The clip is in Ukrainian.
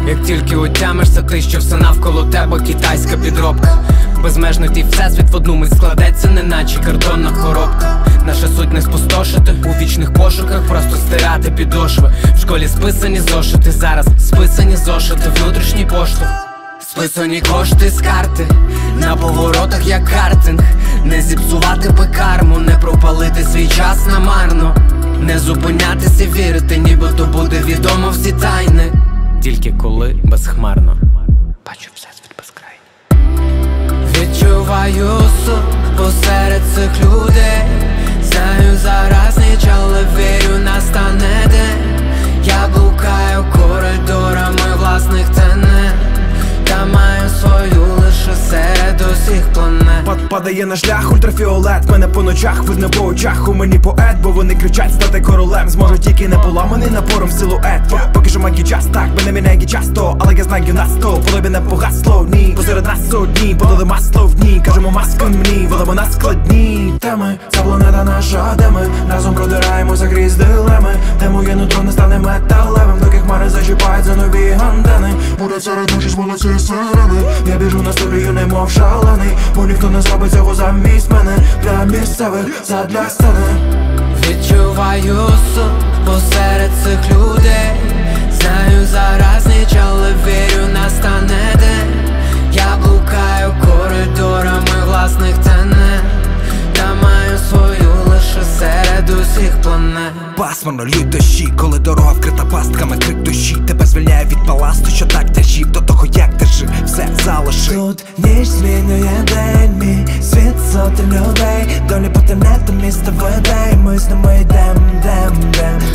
Як тільки отямишся ти, що все навколо тебе китайська підробка. Безмежний твій всесвіт в одну мить складеться, неначе картонна коробка. Наша суть не спустошити у вічних пошуках, просто стирати підошви. В школі списані зошити, зараз списані зошити, внутрішній поштовх. Списані кошти з карти, на поворотах як картинг. Не зіпсувати пекарму, не пропалити свій час намарно. Не зупинятися, вірити, нібито буде відомо всі тайни. Тільки коли безхмарно бачу всесвіт безкрайній. Відчуваю сух посеред цих людей. Знаю зараз ніч, але вірю настане день. Я блукаю коридорами власних тенет. Я маю свою лише серед усіх планет. Падає на шлях ультрафіолет. Мене по ночах видно по очах. У мені поет, бо вони кричать стати королем. Зможу тільки не поламаний напором силует. Поки що магій час, так, мене міняє часто. Але я знаю нас то, полебі не погасло. Ні, посеред нас одні, подали масло в дні. Кажемо маски мені, велимо на складні теми. Ця планета наша, де ми разом продираємося крізь дилеми. Де моє нутро не стане металевим, доки хмари зачіпають за нові антени. Буде серед ночі зволиться сирени. Я біжу на столію, немов шалений, бо ніхто не зробить цього замість мене. Для місцевих, задля сцени. Відчуваю сух посеред цих людей. Знаю зараз ніч, але вірю настане день. Я блукаю коридорами власних тенет. Я маю свою лише серед усіх планет. Пасмурно лють дощі, коли дорога вкрита пастками, крик душі. Тебе звільняє від баласту, що так тяжів. До того як ти жив, все залиши. Тут ніч змінює день, мій світ сотень людей. Долі по тенету місто веде, ми з ними йдем.